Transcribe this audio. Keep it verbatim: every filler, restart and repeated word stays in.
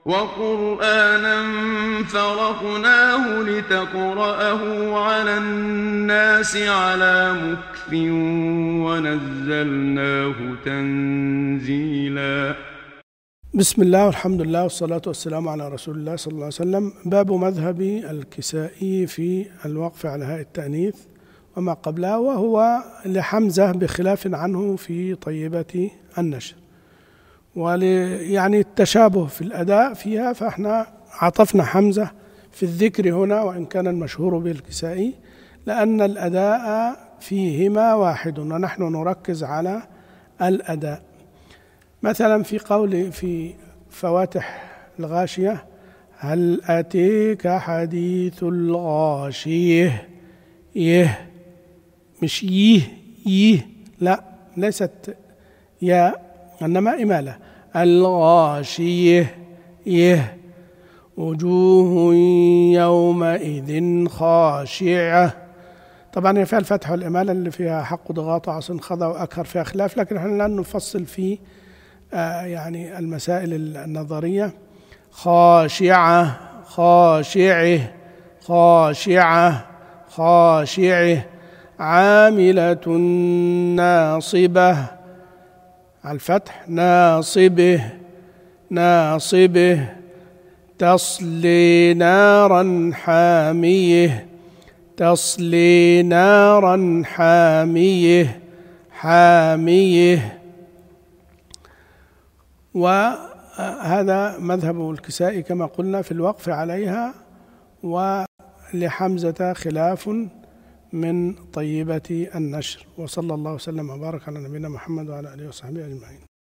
وقرآنا فرقناه لتقرأه على الناس على مكث ونزلناه تنزيلا. بسم الله والحمد لله والصلاة والسلام على رسول الله صلى الله عليه وسلم. باب مذهب الكسائي في الوقف على هاء التأنيث وما قبلها، وهو لحمزة بخلاف عنه في طيبة النشر، ويعني التشابه في الأداء فيها، فاحنا عطفنا حمزة في الذكر هنا وإن كان المشهور بالكسائي، لأن الأداء فيهما واحد ونحن نركز على الأداء. مثلا في قول في فواتح الغاشية: هل أتيك حديث الغاشية، يه مش يه يه، لا ليست يا إنما إمالة، الغاشية يه، وجوه يومئذ خاشعة. طبعا هي فيها الفتح والإمالة اللي فيها حق ضغاط وعصن خضع وأكهر فيها خلاف، لكن احنا لن نفصل في آه يعني المسائل النظرية. خاشعة خاشعه خاشعة خاشعه، عاملة ناصبة على الفتح، ناصبه ناصبه، تصلي نارا حاميه تصلي نارا حاميه حاميه. وهذا مذهب الكسائي كما قلنا في الوقف عليها، ولحمزة خلاف من طيبة النشر. وصلى الله وسلم وبارك على نبينا محمد وعلى آله وصحبه أجمعين.